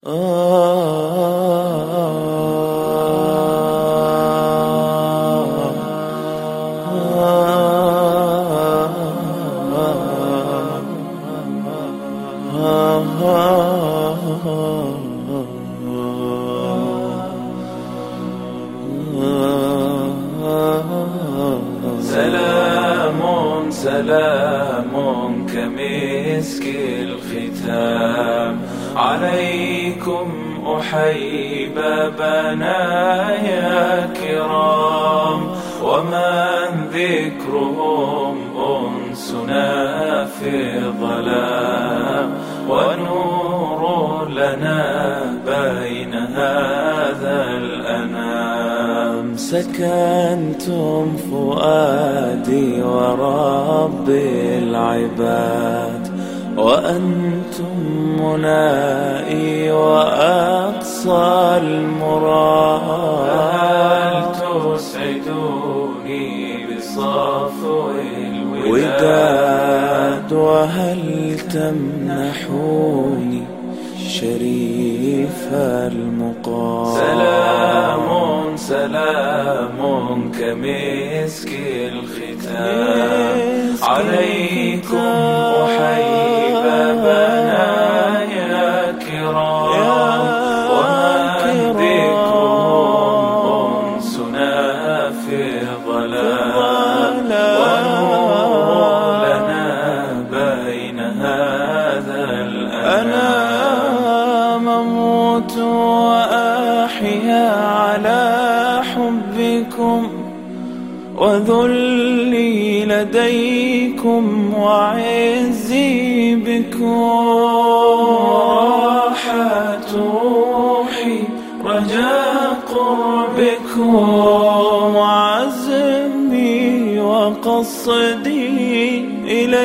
سلام سلام كمسك الختام عليكم أحيي بنايا كرام، ومن ذكرهم أنسنا في الظلام، ونور لنا بين هذا الأنام. سكنتم فؤادي ورب العباد، وأنتم منائي وأقصى المراد. هل تسعدوني بصفو الوداد، وهل تمنحوني شريف المقام؟ سلام سلام كمسك الختام عليكم أحيي بنايا كرام، ومن ذكرهم أنسنا في الظلام، ونور لنا بين هذا الأنام. أموت وأحيا على حبكم، وذلي لديكم وعزي بكم. راحت روحي رجاء قربكم، وعزمي وقصدي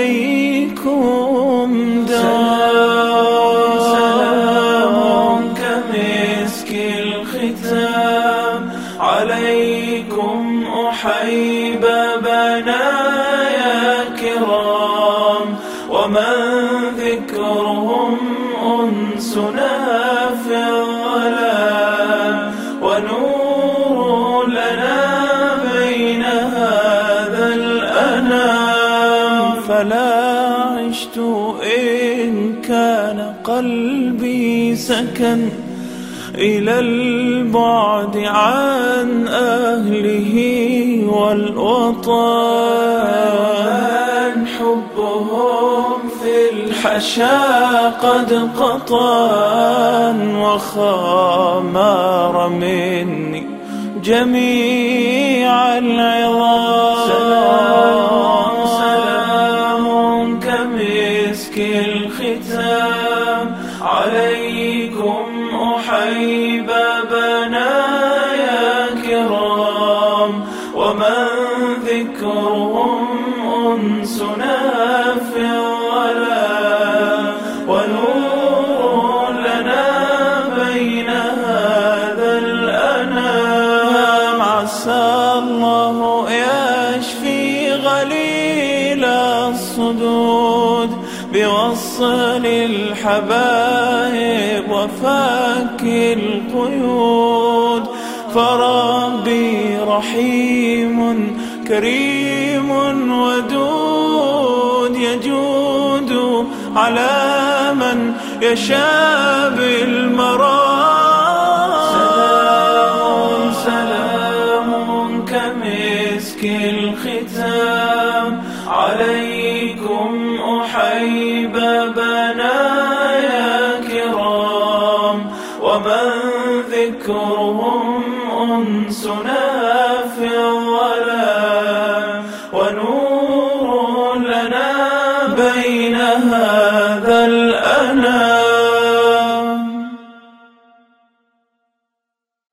إليكم دوام. سلام كمسك الختام عليكم أحيي بنايا كرام، ومن ذكرهم أنسنا في الظلام، ونور لنا بين هذا الأنام. فلا عشت إن كان قلبي سكن إلى البعد عن أهله والوطن. حبهم في الحشا قد قطن، وخامر مني جميع العظام. سلام سلام كمسك الختام عليكم أحيي بنايا كرام، ومن ذكرهم أنسنا في الظلام، ونور لنا بين هذا الأنام. عسى الله يشفي غليل الصدود بوصل الحبائب وفك القيود. فربي رحيم كريم ودود، يجود على من يشاء بالمرام. سلام سلام كمسك الختام عليكم أحيي بنايا كرام، ومن ذكرهم أنسنا في الظلام،